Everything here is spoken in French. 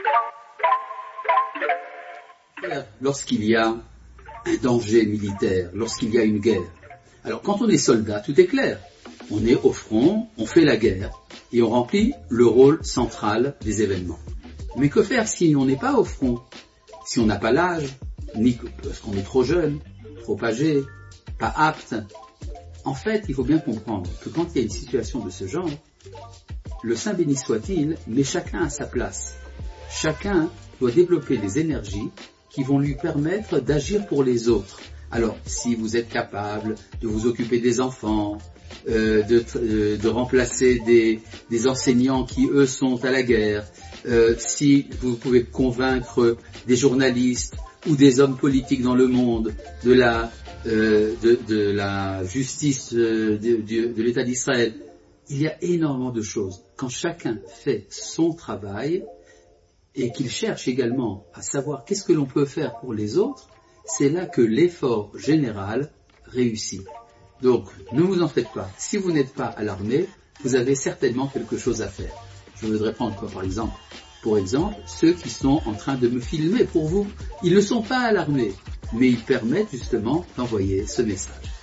Lorsqu'il y a un danger militaire, lorsqu'il y a une guerre. Alors quand on est soldat, tout est clair. On est au front, on fait la guerre et on remplit le rôle central des événements. Mais que faire si on n'est pas au front? Si on n'a pas l'âge, ni parce qu'on est trop jeune, trop âgé, pas apte. En fait, il faut bien comprendre que quand il y a une situation de ce genre, le Saint béni soit-il met chacun à sa place. Chacun doit développer des énergies qui vont lui permettre d'agir pour les autres. Alors, si vous êtes capable de vous occuper des enfants, de remplacer des enseignants qui, eux, sont à la guerre, si vous pouvez convaincre des journalistes ou des hommes politiques dans le monde de la justice de l'État d'Israël, il y a énormément de choses. Quand chacun fait son travail et qu'il cherche également à savoir qu'est-ce que l'on peut faire pour les autres, c'est là que l'effort général réussit. Donc, ne vous en faites pas. Si vous n'êtes pas à l'armée, vous avez certainement quelque chose à faire. Je voudrais prendre quoi, par exemple? Pour exemple, ceux qui sont en train de me filmer pour vous, ils ne sont pas à l'armée, mais ils permettent justement d'envoyer ce message.